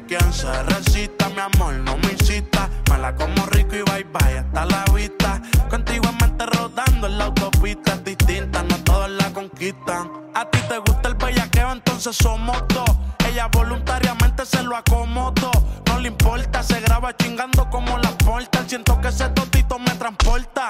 quien se resista, mi amor, no me insista. Me la como rico y bye bye hasta la vista. Contigo en mente rodando en la autopista. Es distinta, no todos la conquistan. A ti te gusta el bellaqueo, entonces somos dos. Ella voluntariamente se lo acomodó. No le importa, se graba chingando como la porta. Siento que ese totito me transporta.